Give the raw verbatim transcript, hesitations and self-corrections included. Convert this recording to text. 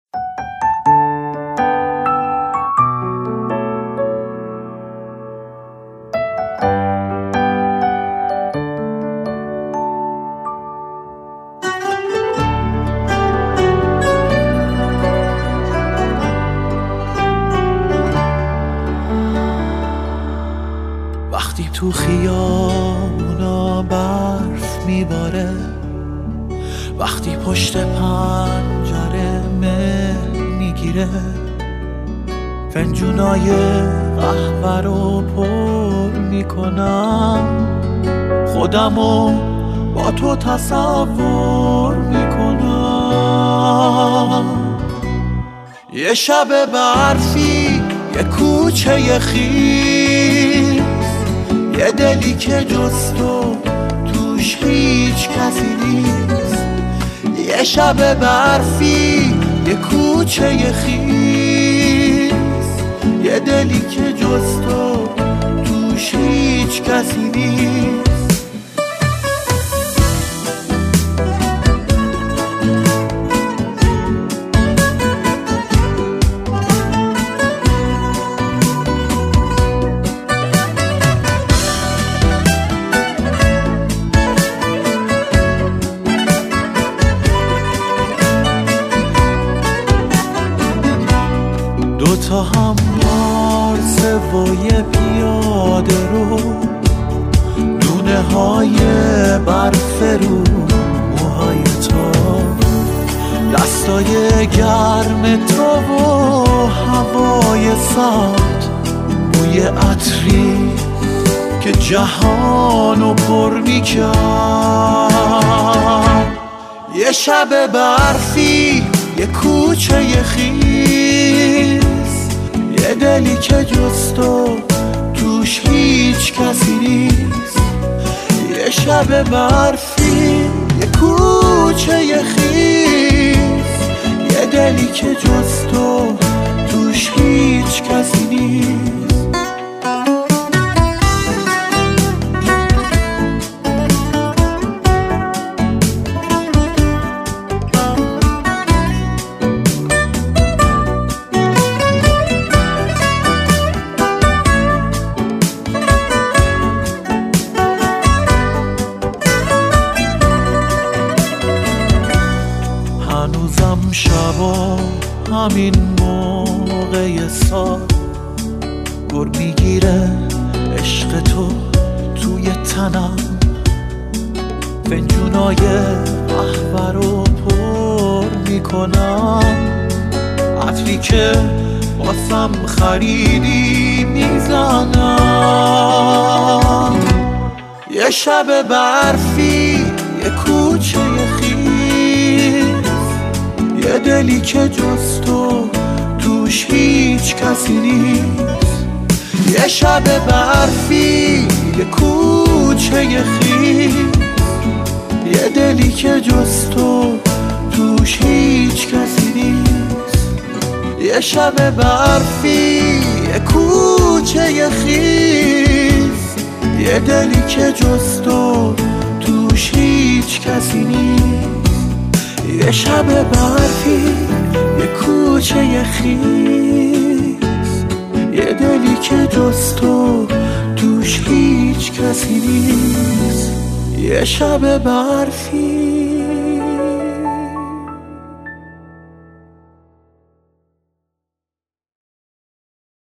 وقتی تو خیابونا برف میباره، وقتی پشت پنجره مه میگیره، فنجونای قهوه رو پر میکنم، خودمو با تو تصور میکنم. یه شب برفی، یه کوچه خیس، یه دلی که جز تو توش هیچ کسی نیست. یه شب برفی، یه کوچه خیس، یه دلی که جز تو توش هیچ کسی نیست. دوتا هموار سوای پیاده رو، دونه های برف رو موهای تو، دستای گرم تو و هوای سرد، بوی عطری که جهانو پر میکرد. یه شب برفی، یه کوچه خیس، یه دلی که جز تو توش هیچ کسی نیست. یه شب برفی، یه کوچه خیس، یه دلی که جز تو توش هیچ کسی نیست. هنوزم شبا همین موقع سال گر میگیره عشق تو توی تنم، فنجونای قهوه رو پر میکنم، عطری که واسم خریدی میزنم. یه شب برفی، یه کوچه یه دلی که جز تو توش هیچ کسی نیست. یه شب برفی، یه کوچه خیس، یه دلی که جز تو توش هیچ کسی نیست. یه شب برفی، یه کوچه خیس، یه دلی که جز تو توش هیچ کسی نیست. یه شب برفی، یه کوچه خیس، یه دلی که جز تو توش هیچ کسی نیست. یه شب برفی.